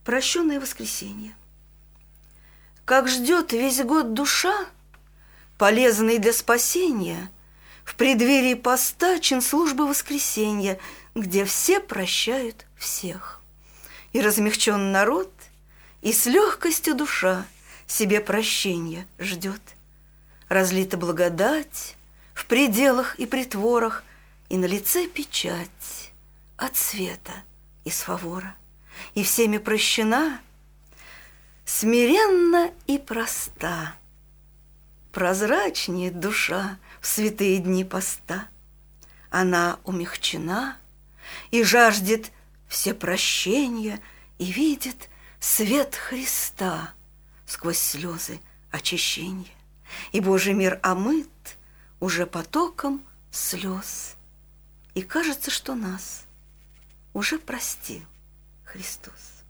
Прощенное воскресенье. Как ждет весь год душа, полезный для спасения, в преддверии поста чин службы воскресенья, где все прощают всех. И размягчен народ, и с легкостью душа себе прощения ждет. Разлита благодать в пределах и притворах, и на лице печать от света и с фавора. И всеми прощена, смиренна и проста, прозрачнеет душа в святые дни поста. Она умягчена и жаждет все прощения, и видит свет Христа сквозь слезы очищения. И Божий мир омыт уже потоком слез, и кажется, что нас уже простил Христос.